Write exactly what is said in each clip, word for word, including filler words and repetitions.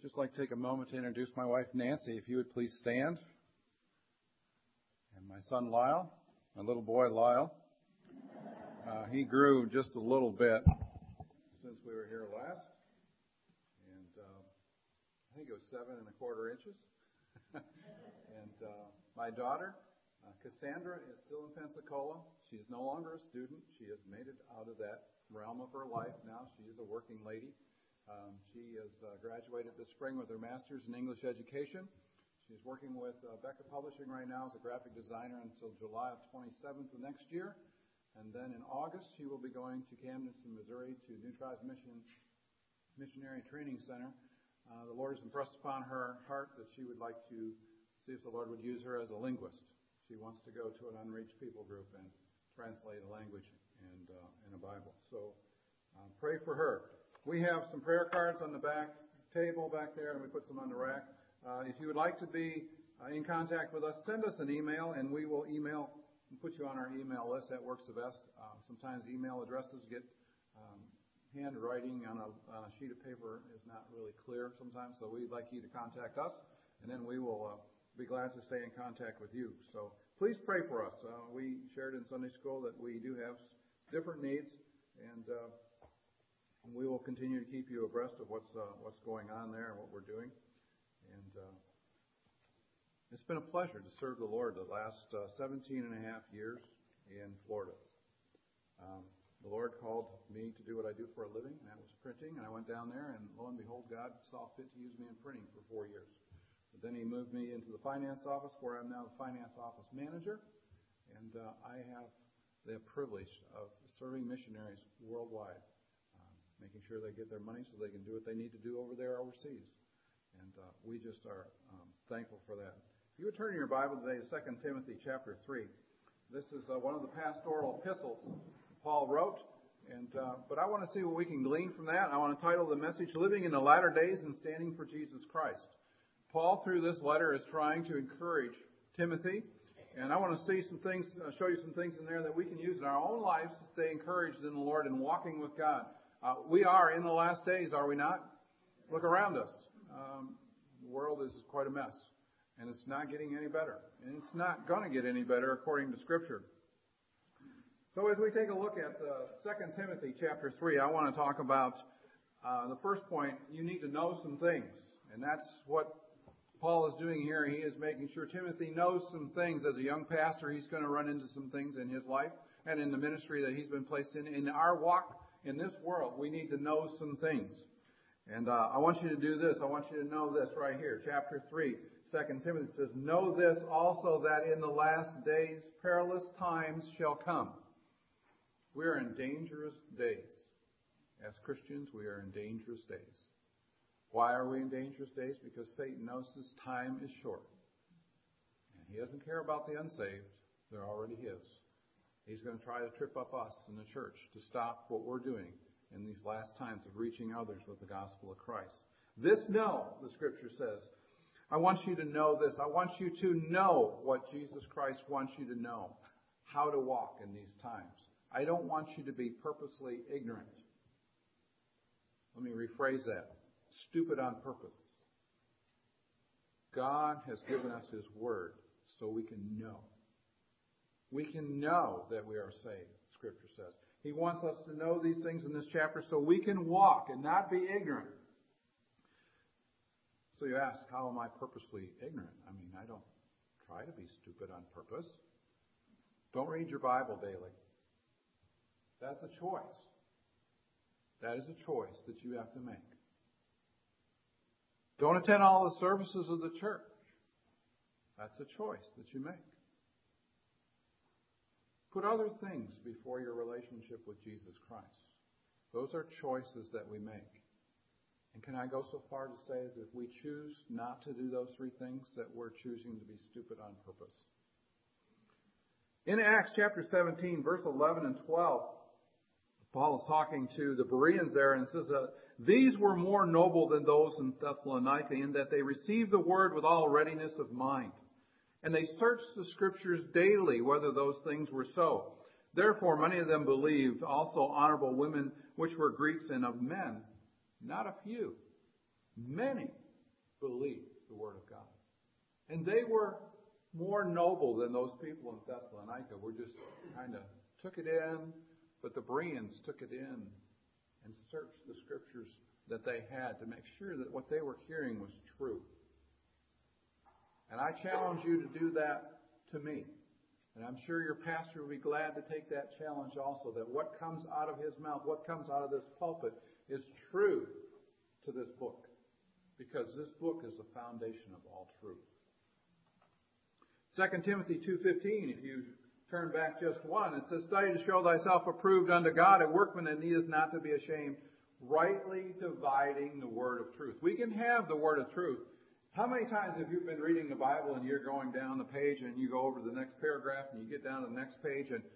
Just like to take a moment to introduce my wife, Nancy. If you would please stand. And my son, Lyle, my little boy, Lyle. Uh, he grew just a little bit since we were here last. And uh, I think it was seven and a quarter inches. and uh, my daughter, uh, Cassandra, is still in Pensacola. She is no longer a student. She has made it out of that realm of her life now. She is a working lady. Um, she has uh, graduated this spring with her master's in English education. She's working with uh, Becker Publishing right now as a graphic designer until July of twenty-seventh of next year. And then in August, she will be going to Camden, Missouri to New Tribes Mission Missionary Training Center. Uh, the Lord has impressed upon her heart that she would like to see if the Lord would use her as a linguist. She wants to go to an unreached people group and translate a language and, uh, and a Bible. So uh, pray for her. We have some prayer cards on the back table back there, and we put some on the rack. Uh, if you would like to be uh, in contact with us, send us an email, and we will email and put you on our email list. That works the best. Uh, sometimes email addresses get um, handwriting on a, on a sheet of paper is not really clear sometimes, so we'd like you to contact us, and then we will uh, be glad to stay in contact with you. So please pray for us. Uh, we shared in Sunday school that we do have different needs, and uh, we will continue to keep you abreast of what's uh, what's going on there and what we're doing. And uh, it's been a pleasure to serve the Lord the last uh, seventeen and a half years in Florida. Um, the Lord called me to do what I do for a living, and that was printing. And I went down there, and lo and behold, God saw fit to use me in printing for four years. But then He moved me into the finance office, where I'm now the finance office manager. And uh, I have the privilege of serving missionaries worldwide, making sure they get their money so they can do what they need to do over there overseas. And uh, we just are um, thankful for that. If you would turn in your Bible today to Second Timothy chapter three. This is uh, one of the pastoral epistles Paul wrote. And uh, But I want to see what we can glean from that. I want to title the message, Living in the Latter Days and Standing for Jesus Christ. Paul, through this letter, is trying to encourage Timothy. And I want to see some things, uh, show you some things in there that we can use in our own lives to stay encouraged in the Lord and walking with God. Uh, we are in the last days, are we not? Look around us. Um, the world is quite a mess, and it's not getting any better. And it's not going to get any better according to Scripture. So as we take a look at uh, Second Timothy chapter three, I want to talk about uh, the first point. You need to know some things, and that's what Paul is doing here. He is making sure Timothy knows some things. As a young pastor, he's going to run into some things in his life and in the ministry that he's been placed in. In our walk in this world, we need to know some things. And uh, I want you to do this. I want you to know this right here. Chapter three, Second Timothy says, Know this also, that in the last days perilous times shall come. We are in dangerous days. As Christians, we are in dangerous days. Why are we in dangerous days? Because Satan knows his time is short. And he doesn't care about the unsaved. They're already his. He's going to try to trip up us in the church to stop what we're doing in these last times of reaching others with the gospel of Christ. This know, the Scripture says. I want you to know this. I want you to know what Jesus Christ wants you to know. How to walk in these times. I don't want you to be purposely ignorant. Let me rephrase that. Stupid on purpose. God has given us His Word so we can know. We can know that we are saved, Scripture says. He wants us to know these things in this chapter so we can walk and not be ignorant. So you ask, how am I purposely ignorant? I mean, I don't try to be stupid on purpose. Don't read your Bible daily. That's a choice. That is a choice that you have to make. Don't attend all the services of the church. That's a choice that you make. Put other things before your relationship with Jesus Christ. Those are choices that we make. And can I go so far to say as if we choose not to do those three things, that we're choosing to be stupid on purpose. In Acts chapter seventeen, verse eleven and twelve, Paul is talking to the Bereans there and says, uh, These were more noble than those in Thessalonica in that they received the word with all readiness of mind. And they searched the Scriptures daily whether those things were so. Therefore many of them believed, also honorable women which were Greeks, and of men, not a few, many believe the Word of God. And they were more noble than those people in Thessalonica. We just kind of took it in, but the Bereans took it in and searched the Scriptures that they had to make sure that what they were hearing was true. And I challenge you to do that to me. And I'm sure your pastor will be glad to take that challenge also, that what comes out of his mouth, what comes out of this pulpit is true to this book. Because this book is the foundation of all truth. Second Timothy two fifteen, if you turn back just one, it says, "Study to show thyself approved unto God, a workman that needeth not to be ashamed, rightly dividing the word of truth." We can have the word of truth. How many times have you been reading the Bible and you're going down the page and you go over to the next paragraph and you get down to the next page and,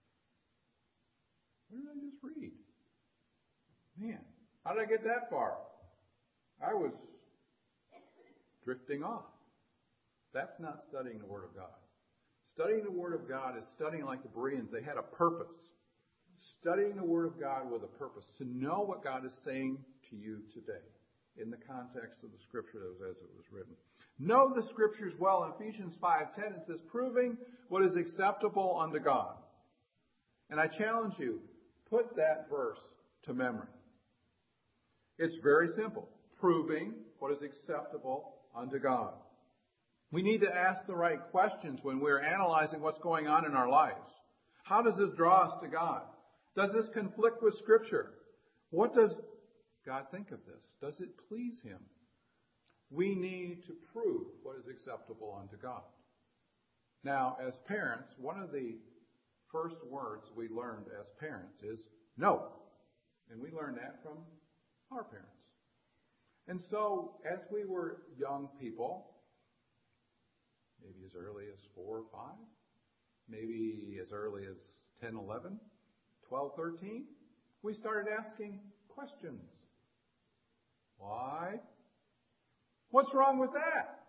what did I just read? Man, how did I get that far? I was drifting off. That's not studying the Word of God. Studying the Word of God is studying like the Bereans. They had a purpose. Studying the Word of God with a purpose. To know what God is saying to you today in the context of the Scripture as it was written. Know the Scriptures well. In Ephesians five ten it says, "Proving what is acceptable unto God." And I challenge you, put that verse to memory. It's very simple. Proving what is acceptable unto God. We need to ask the right questions when we're analyzing what's going on in our lives. How does this draw us to God? Does this conflict with Scripture? What does God think of this? Does it please Him? We need to prove what is acceptable unto God. Now, as parents, one of the first words we learned as parents is no. And we learned that from our parents. And so, as we were young people, maybe as early as four or five, maybe as early as ten, eleven, twelve, thirteen, we started asking questions. Why? What's wrong with that?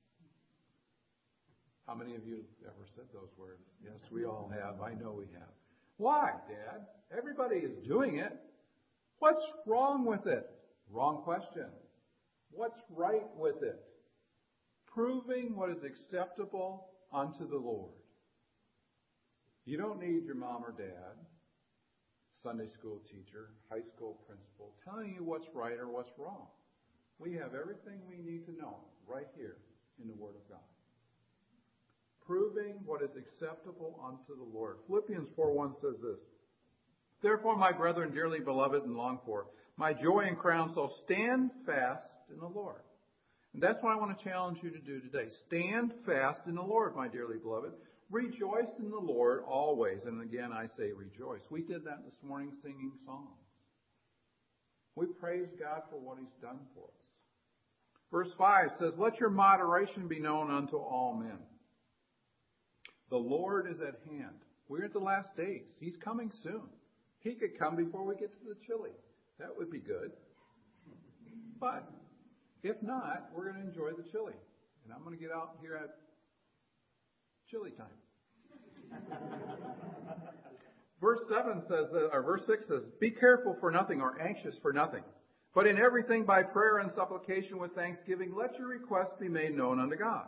How many of you have ever said those words? Yes, we all have. I know we have. Why, Dad? Everybody is doing it. What's wrong with it? Wrong question. What's right with it? Proving what is acceptable unto the Lord. You don't need your mom or dad, Sunday school teacher, high school principal, telling you what's right or what's wrong. We have everything we need to know right here in the Word of God. Proving what is acceptable unto the Lord. Philippians four one says this, "Therefore, my brethren, dearly beloved and longed for, my joy and crown, so stand fast in the Lord." And that's what I want to challenge you to do today. Stand fast in the Lord, my dearly beloved. Rejoice in the Lord always. And again, I say rejoice. We did that this morning singing songs. We praise God for what He's done for us. Verse five says, "Let your moderation be known unto all men." The Lord is at hand. We're at the last days. He's coming soon. He could come before we get to the chili. That would be good. But if not, we're going to enjoy the chili. And I'm going to get out here at chili time. Verse seven says, that, or verse six says, "Be careful for nothing or anxious for nothing. But in everything by prayer and supplication with thanksgiving, let your requests be made known unto God."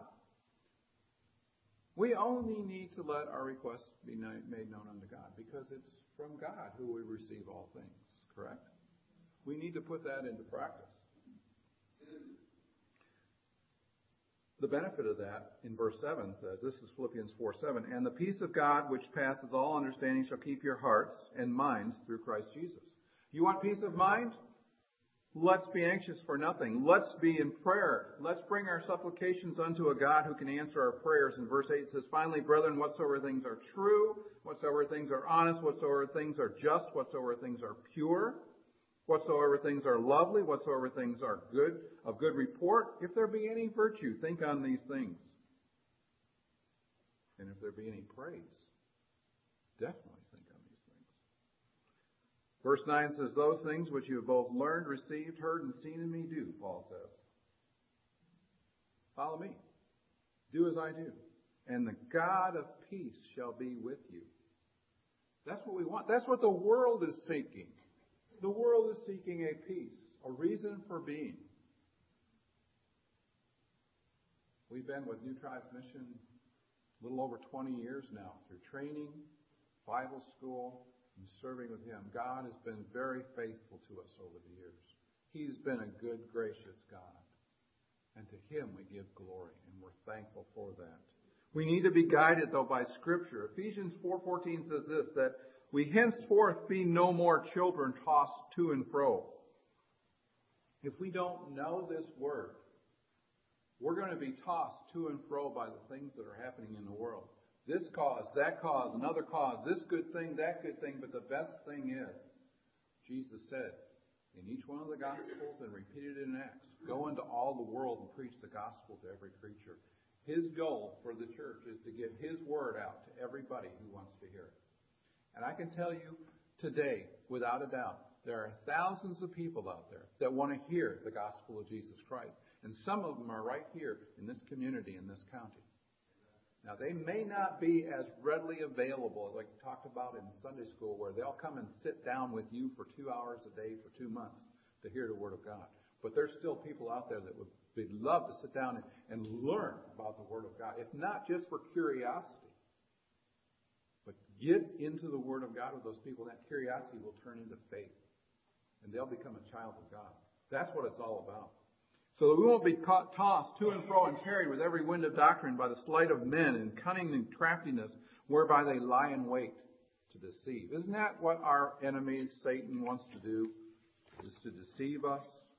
We only need to let our requests be made known unto God because it's from God who we receive all things, correct? We need to put that into practice. The benefit of that in verse seven says, this is Philippians four seven, "And the peace of God which passes all understanding shall keep your hearts and minds through Christ Jesus." You want peace of mind? Let's be anxious for nothing. Let's be in prayer. Let's bring our supplications unto a God who can answer our prayers. In verse eight it says, "Finally, brethren, whatsoever things are true, whatsoever things are honest, whatsoever things are just, whatsoever things are pure, whatsoever things are lovely, whatsoever things are good, of good report, if there be any virtue, think on these things. And if there be any praise, definitely think on these things." Verse nine says, "Those things which you have both learned, received, heard, and seen in me, do," Paul says. Follow me. Do as I do. "And the God of peace shall be with you." That's what we want. That's what the world is seeking. The world is seeking a peace, a reason for being. We've been with New Tribes Mission a little over twenty years now through training, Bible school, and serving with Him. God has been very faithful to us over the years. He's been a good, gracious God. And to Him we give glory, and we're thankful for that. We need to be guided, though, by Scripture. Ephesians four fourteen says this, that we henceforth be no more children tossed to and fro. If we don't know this Word, we're going to be tossed to and fro by the things that are happening in the world. This cause, that cause, another cause, this good thing, that good thing. But the best thing is, Jesus said in each one of the Gospels and repeated in Acts, go into all the world and preach the gospel to every creature. His goal for the church is to get His Word out to everybody who wants to hear it. And I can tell you today, without a doubt, there are thousands of people out there that want to hear the gospel of Jesus Christ. And some of them are right here in this community, in this county. Now, they may not be as readily available, like we talked about in Sunday school, where they'll come and sit down with you for two hours a day for two months to hear the Word of God. But there's still people out there that would they'd love to sit down and, and learn about the Word of God, if not just for curiosity. But get into the Word of God with those people, and that curiosity will turn into faith. And they'll become a child of God. That's what it's all about. So that we won't be caught, tossed to and fro and carried with every wind of doctrine by the sleight of men and cunning and craftiness whereby they lie in wait to deceive. Isn't that what our enemy, Satan, wants to do? Is to deceive us?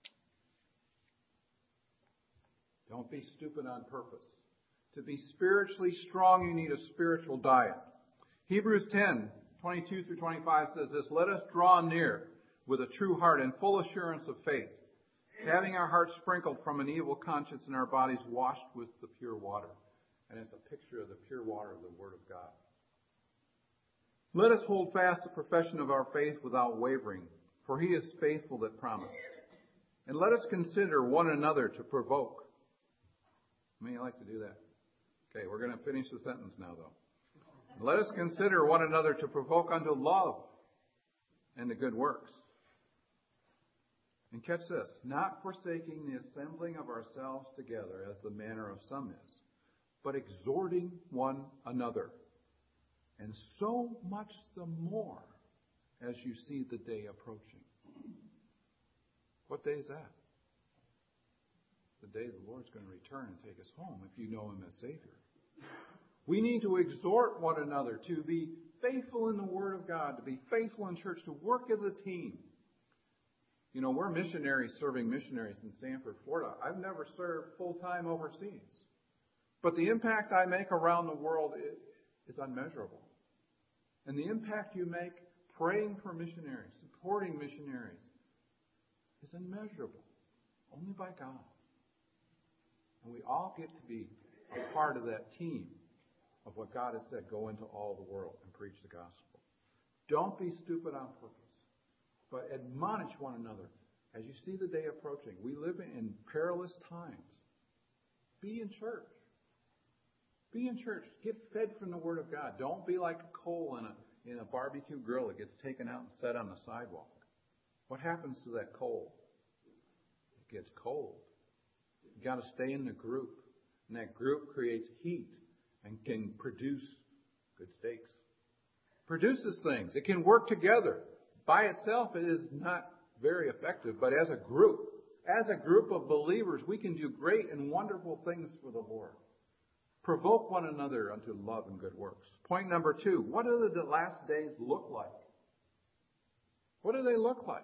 Don't be stupid on purpose. To be spiritually strong, you need a spiritual diet. Hebrews ten, twenty-two through twenty-five says this, let us draw near with a true heart and full assurance of faith, having our hearts sprinkled from an evil conscience and our bodies washed with the pure water. And it's a picture of the pure water of the Word of God. Let us hold fast the profession of our faith without wavering, for He is faithful that promised. And let us consider one another to provoke. How many like to do that? Okay, we're going to finish the sentence now, though. Let us consider one another to provoke unto love and to good works. And catch this, not forsaking the assembling of ourselves together as the manner of some is, but exhorting one another. And so much the more as you see the day approaching. What day is that? The day the Lord's going to return and take us home if you know Him as Savior. We need to exhort one another to be faithful in the Word of God, to be faithful in church, to work as a team. You know, we're missionaries serving missionaries in Sanford, Florida. I've never served full-time overseas. But the impact I make around the world is, is unmeasurable. And the impact you make praying for missionaries, supporting missionaries, is immeasurable. Only by God. And we all get to be a part of that team of what God has said, go into all the world and preach the gospel. Don't be stupid on purpose. But admonish one another as you see the day approaching. We live in perilous times. Be in church. Be in church. Get fed from the Word of God. Don't be like a coal in a, in a barbecue grill that gets taken out and set on the sidewalk. What happens to that coal? It gets cold. You've got to stay in the group. And that group creates heat and can produce good steaks. Produces things. It can work together. By itself, it is not very effective, but as a group, as a group of believers, we can do great and wonderful things for the Lord. Provoke one another unto love and good works. Point number two, what do the last days look like? What do they look like?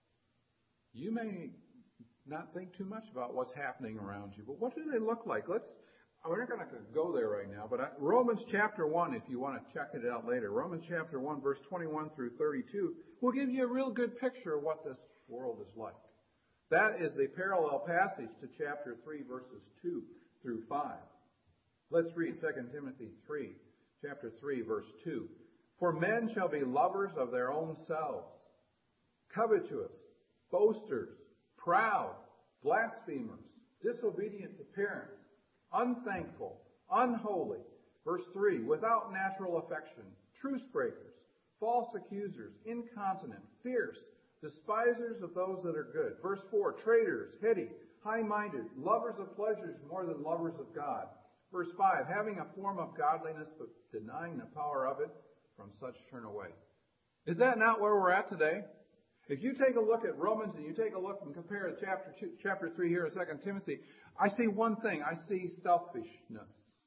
You may not think too much about what's happening around you, but what do they look like? Let's We're not going to go there right now, but Romans chapter one, if you want to check it out later, Romans chapter one, verse twenty-one through thirty-two, will give you a real good picture of what this world is like. That is a parallel passage to chapter three, verses two through five. Let's read Second Timothy three, chapter three, verse two. For men shall be lovers of their own selves, covetous, boasters, proud, blasphemers, disobedient to parents, unthankful, unholy. Verse three, without natural affection, truce breakers, false accusers, incontinent, fierce, despisers of those that are good. Verse four, traitors, heady, high-minded, lovers of pleasures more than lovers of God. Verse five, having a form of godliness but denying the power of it, from such turn away. Is that not where we're at today? If you take a look at Romans and you take a look and compare chapter two, chapter three here in Second Timothy, I see one thing. I see selfishness.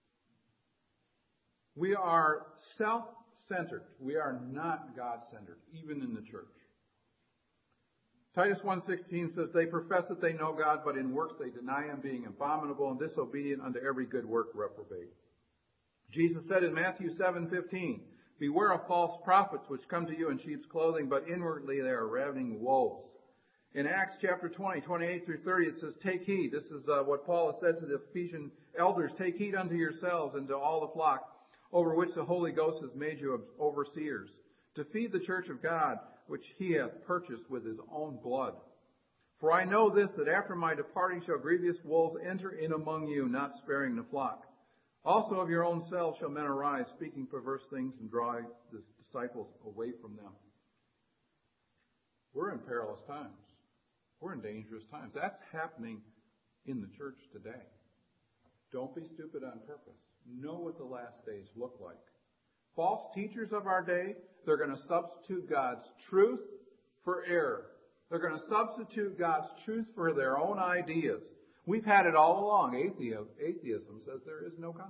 We are self-centered. We are not God-centered, even in the church. Titus one sixteen says, they profess that they know God, but in works they deny Him, being abominable and disobedient unto every good work reprobate. Jesus said in Matthew seven fifteen, beware of false prophets which come to you in sheep's clothing, but inwardly they are ravening wolves. In Acts chapter twenty, twenty-eight through thirty, it says, take heed. This is uh, what Paul has said to the Ephesian elders. Take heed unto yourselves and to all the flock over which the Holy Ghost has made you overseers, to feed the church of God, which He hath purchased with His own blood. For I know this, that after my departing shall grievous wolves enter in among you, not sparing the flock. Also of your own selves shall men arise, speaking perverse things, and draw the disciples away from them. We're in perilous times. We're in dangerous times. That's happening in the church today. Don't be stupid on purpose. Know what the last days look like. False teachers of our day, they're going to substitute God's truth for error. They're going to substitute God's truth for their own ideas. We've had it all along. Atheism, atheism says there is no God.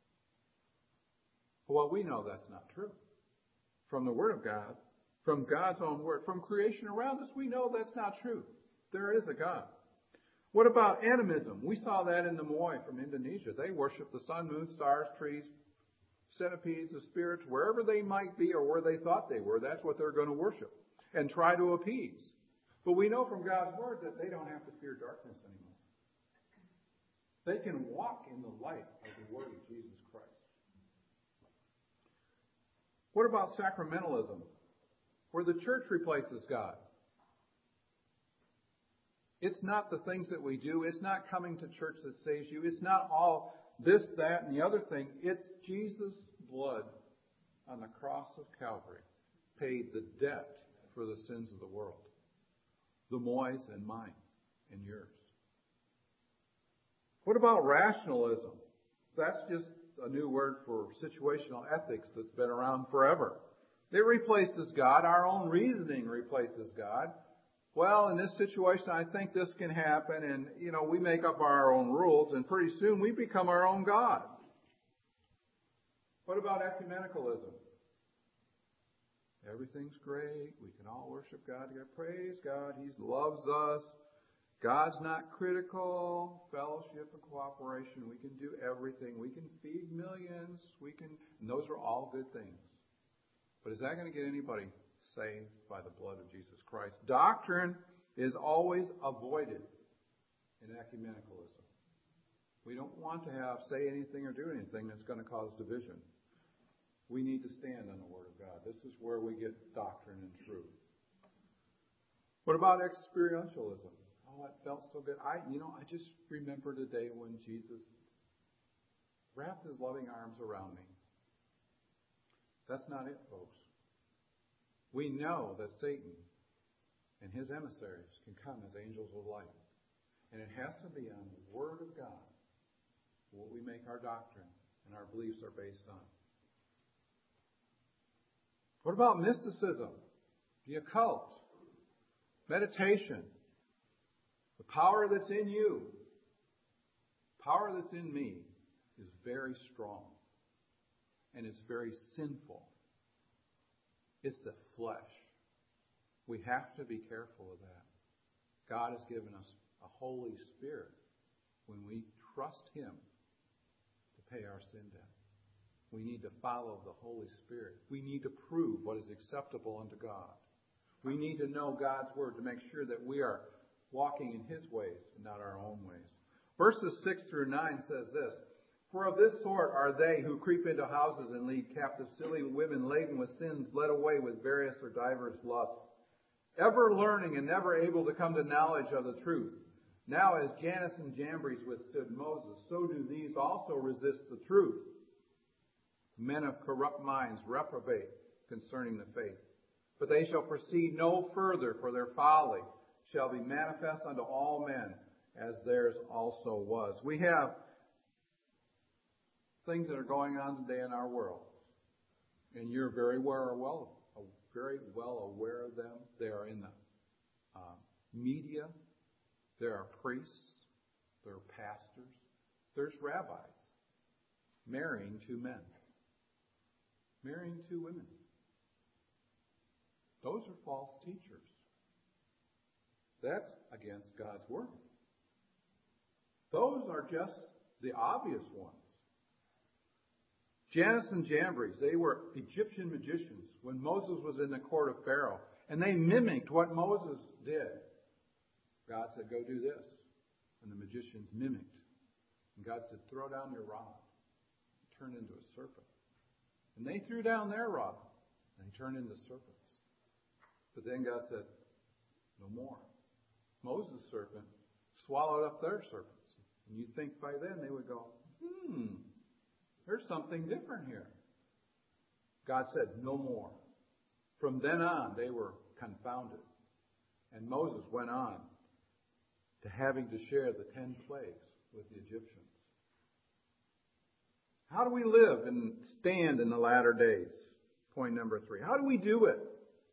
Well, we know that's not true. From the Word of God, from God's own Word, from creation around us, we know that's not true. There is a God. What about animism? We saw that in the Moai from Indonesia. They worship the sun, moon, stars, trees, centipedes, the spirits, wherever they might be or where they thought they were. That's what they're going to worship and try to appease. But we know from God's Word that they don't have to fear darkness anymore. They can walk in the light of the Word of Jesus Christ. What about sacramentalism, where the church replaces God? It's not the things that we do. It's not coming to church that saves you. It's not all this, that, and the other thing. It's Jesus' blood on the cross of Calvary paid the debt for the sins of the world. The Moais and mine and yours. What about rationalism? That's just a new word for situational ethics that's been around forever. It replaces God. Our own reasoning replaces God. Well, in this situation, I think this can happen, and, you know, we make up our own rules, and pretty soon we become our own God. What about ecumenicalism? Everything's great. We can all worship God together. Praise God. He loves us. God's not critical. Fellowship and cooperation. We can do everything. We can feed millions. We can, and those are all good things. But is that going to get anybody saved by the blood of Jesus Christ? Doctrine is always avoided in ecumenicalism. We don't want to have, say anything or do anything that's going to cause division. We need to stand on the Word of God. This is where we get doctrine and truth. What about experientialism? Oh, it felt so good. I, you know, I just remember the day when Jesus wrapped His loving arms around me. That's not it, folks. We know that Satan and his emissaries can come as angels of light. And it has to be on the Word of God what we make our doctrine and our beliefs are based on. What about mysticism? The occult? Meditation? The power that's in you, power that's in me, is very strong. And it's very sinful. It's the flesh. We have to be careful of that. God has given us a Holy Spirit when we trust Him to pay our sin debt. We need to follow the Holy Spirit. We need to prove what is acceptable unto God. We need to know God's Word to make sure that we are walking in His ways and not our own ways. Verses six through nine says this, for of this sort are they who creep into houses and lead captive silly women laden with sins, led away with various or divers lusts, ever learning and never able to come to knowledge of the truth. Now as Jannes and Jambres withstood Moses, so do these also resist the truth. Men of corrupt minds reprobate concerning the faith. But they shall proceed no further, for their folly shall be manifest unto all men, as theirs also was. We have things that are going on today in our world, and you're very well, well, very well aware of them. They are in the uh, media. There are priests. There are pastors. There's rabbis marrying two men, marrying two women. Those are false teachers. That's against God's word. Those are just the obvious ones. Jannes and Jambres, they were Egyptian magicians when Moses was in the court of Pharaoh, and they mimicked what Moses did. God said, go do this. And the magicians mimicked. And God said, throw down your rod. It turned into a serpent. And they threw down their rod, and they turned into serpents. But then God said, no more. Moses' serpent swallowed up their serpents. And you'd think by then they would go, hmm, there's something different here. God said, no more. From then on, they were confounded. And Moses went on to having to share the ten plagues with the Egyptians. How do we live and stand in the latter days? Point number three. How do we do it?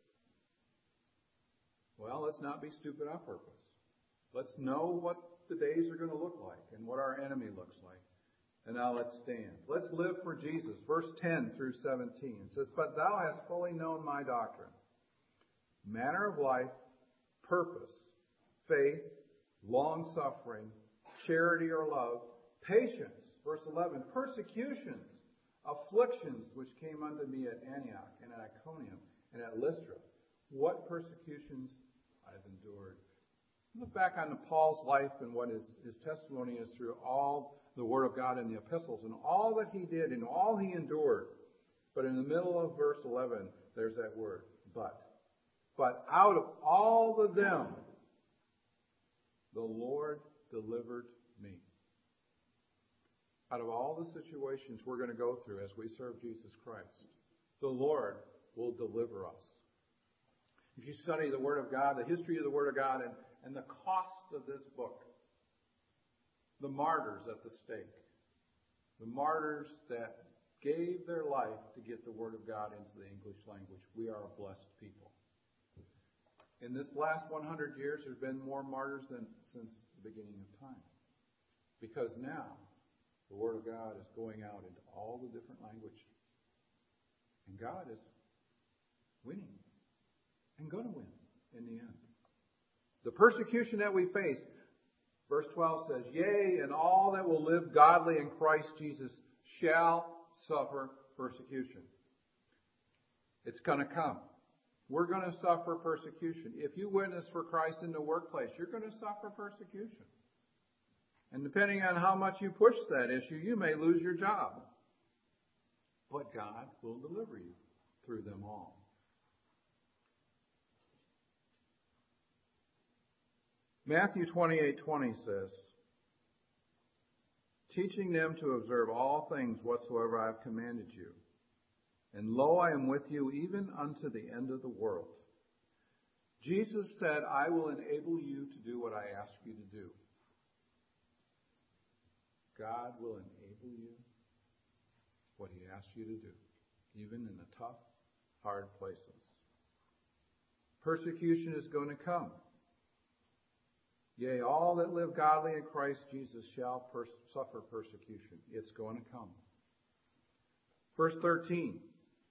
Well, let's not be stupid on purpose. Let's know what the days are going to look like and what our enemy looks like. And now let's stand. Let's live for Jesus. Verse ten through seventeen says, but thou hast fully known my doctrine, manner of life, purpose, faith, long-suffering, charity or love, patience. Verse eleven, persecutions, afflictions which came unto me at Antioch and at Iconium and at Lystra. What persecutions I've endured. Look back on Paul's life and what his, his testimony is through all the Word of God in the epistles and all that he did and all he endured. But in the middle of verse eleven, there's that word, but. But out of all of them, the Lord delivered me. Out of all the situations we're going to go through as we serve Jesus Christ, the Lord will deliver us. If you study the Word of God, the history of the Word of God, and, and the cost of this book, the martyrs at the stake, the martyrs that gave their life to get the Word of God into the English language, we are a blessed people. In this last one hundred years, there's been more martyrs than since the beginning of time. Because now, the Word of God is going out into all the different languages. And God is winning. And going to win in the end. The persecution that we face, verse twelve says, yea, and all that will live godly in Christ Jesus shall suffer persecution. It's going to come. We're going to suffer persecution. If you witness for Christ in the workplace, you're going to suffer persecution. And depending on how much you push that issue, you may lose your job. But God will deliver you through them all. Matthew twenty-eight twenty says, teaching them to observe all things whatsoever I have commanded you. And lo, I am with you even unto the end of the world. Jesus said, I will enable you to do what I ask you to do. God will enable you what he asks you to do, even in the tough, hard places. Persecution is going to come. Yea, all that live godly in Christ Jesus shall pers- suffer persecution. It's going to come. Verse thirteen.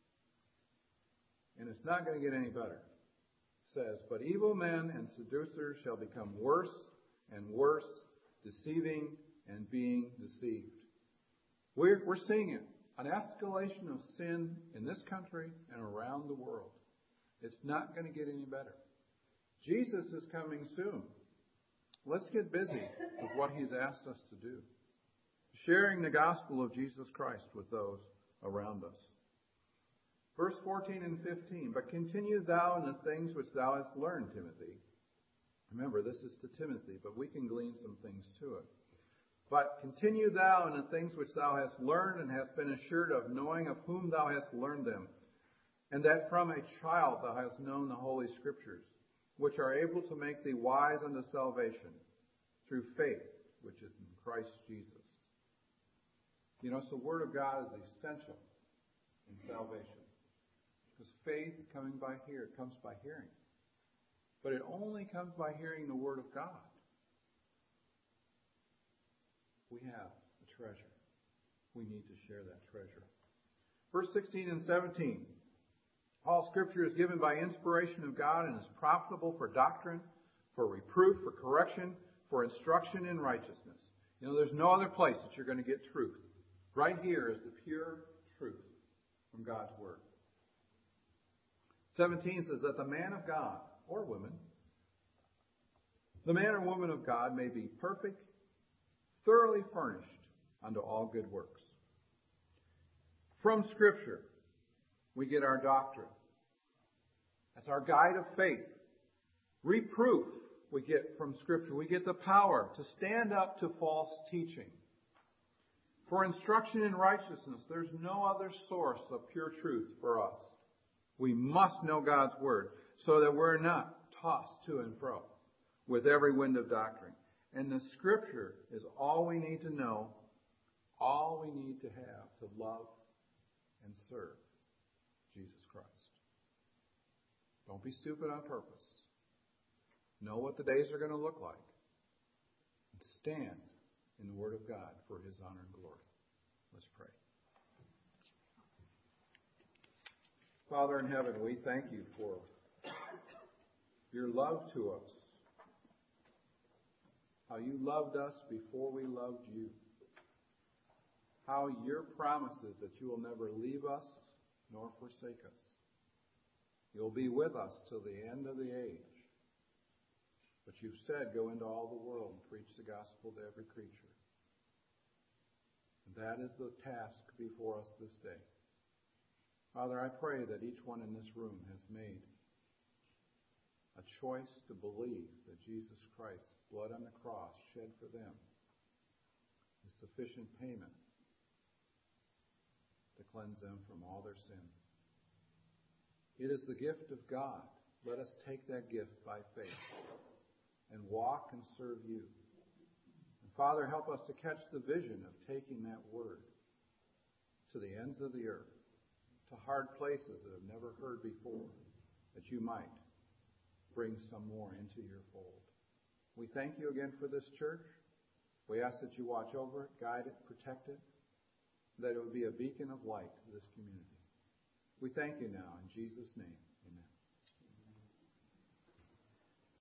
And it's not going to get any better. It says, but evil men and seducers shall become worse and worse, deceiving and being deceived. We're, we're seeing it. An escalation of sin in this country and around the world. It's not going to get any better. Jesus is coming soon. Let's get busy with what he's asked us to do. Sharing the gospel of Jesus Christ with those around us. Verse fourteen and fifteen, but continue thou in the things which thou hast learned, Timothy. Remember, this is to Timothy, but we can glean some things to it. But continue thou in the things which thou hast learned and hast been assured of, knowing of whom thou hast learned them, and that from a child thou hast known the Holy Scriptures, which are able to make thee wise unto salvation, through faith, which is in Christ Jesus. You know, so the Word of God is essential in salvation. Because faith coming by hear comes by hearing. But it only comes by hearing the Word of God. We have a treasure. We need to share that treasure. Verse sixteen and seventeen. All Scripture is given by inspiration of God and is profitable for doctrine, for reproof, for correction, for instruction in righteousness. You know, there's no other place that you're going to get truth. Right here is the pure truth from God's Word. seventeen says that the man of God, or woman, the man or woman of God may be perfect, thoroughly furnished unto all good works. From Scripture, we get our doctrine. That's our guide of faith. Reproof, we get from Scripture. We get the power to stand up to false teaching. For instruction in righteousness, there's no other source of pure truth for us. We must know God's Word so that we're not tossed to and fro with every wind of doctrine. And the Scripture is all we need to know, all we need to have to love and serve Jesus Christ. Don't be stupid on purpose. Know what the days are going to look like. And stand in the Word of God for His honor and glory. Let's pray. Father in heaven, we thank you for your love to us. How you loved us before we loved you. How your promises that you will never leave us nor forsake us. You'll be with us till the end of the age. But you've said, go into all the world and preach the gospel to every creature. And that is the task before us this day. Father, I pray that each one in this room has made a choice to believe that Jesus Christ's blood on the cross shed for them is sufficient payment to cleanse them from all their sin. It is the gift of God. Let us take that gift by faith and walk and serve you. And Father, help us to catch the vision of taking that word to the ends of the earth, to hard places that have never heard before, that you might bring some more into your fold. We thank you again for this church. We ask that you watch over it, guide it, protect it, that it would be a beacon of light to this community. We thank you now in Jesus' name.